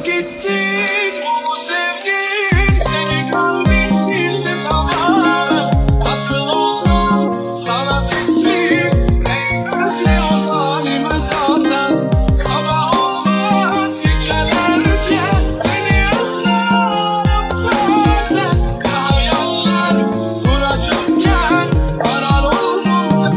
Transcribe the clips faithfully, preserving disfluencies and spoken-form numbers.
gittin bu sevgin, seni kalbin sildi tamamen. Nasıl oldum sana teslim, renksiz o zalime zaten. Sabah olmaz gecelerce seni özlerim bazen. Ne hayaller duracakken karar olmaz.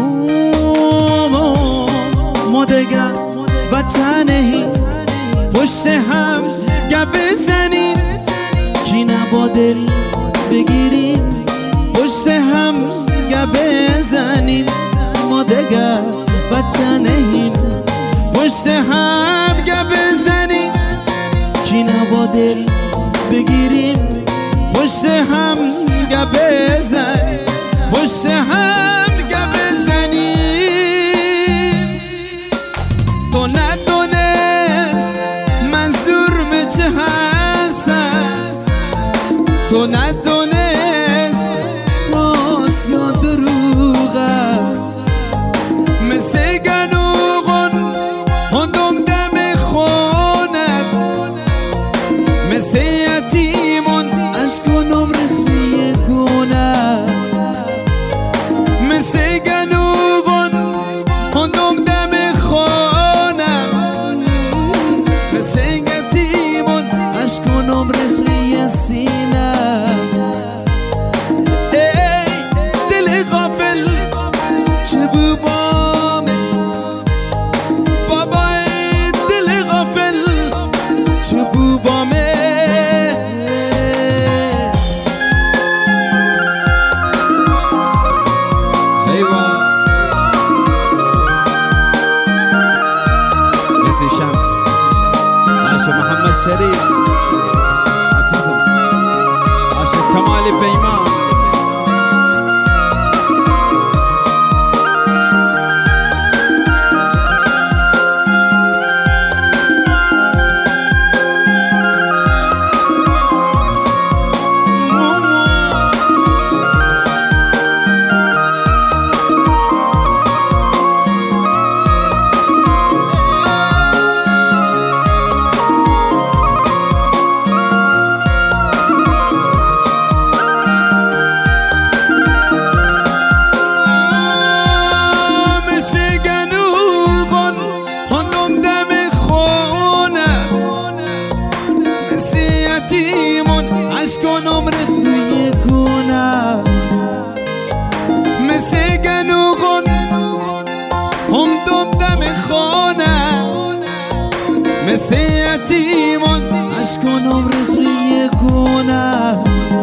ما دیگر بچه نهی پشت هم گپ بزنیم، کینه با دل بگیریم، پشت هم گپ بزنیم. ما دیگر بچه نهیم پشت هم گپ بزنیم، کینه با دل بگیریم، پشت هم گپ بزنیم، پشت هم گپ بزنیم. تو ندونست منظورم چه هست، تو ندونست راست یا دروغه. مثل گنوغن هندم دم خونم، مثل یتیمون اشکانم رخنی گونه. مثل گنوغن هندم دم خونم، مثل یتیمون اشکانم رخنی سینه. ای دل غافل چه بوبامه بابا، ای دل غافل چه بوبامه. ایوه مثل شمس عاشق محمد شریف عزیزم، عاشق کمال پیمان. اشکانم رخنی گونه، مثل گنوغن هم دم دم خانه، مثل یتیمون اشکانم رخنی گونه.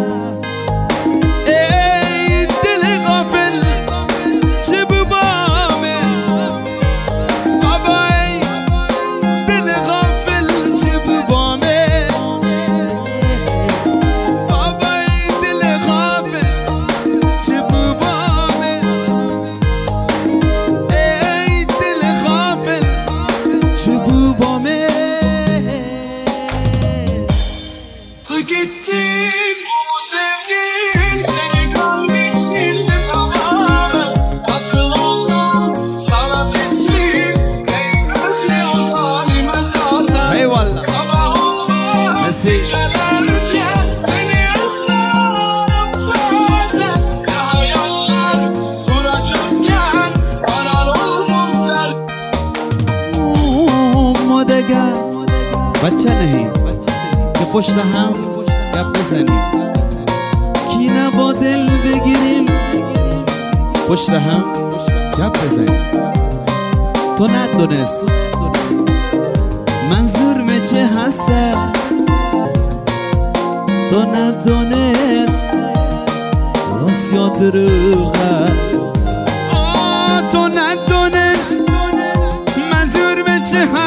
ای دل غافل چه بوبامه بابا، ای دل غافل چه بوبامه. Tu gittin bu sevgin, seni kalbin sildi tamamen. Nasıl oldum sana teslim, renksiz o zalime zaten. Eyvallah. Sabah olmaz gecelerce seni özlerim bazen. Ne hayaller duracakken karar olmaz. ما دیگر بچه نهیم که پشت هم گپ بزنیم، کینه با دل بگیریم، پشت هم گپ بزنیم. تو ندونست منظورم چه هست، تو ندونست راست یا دروغه. آه تو ندونست منظورم چه هست،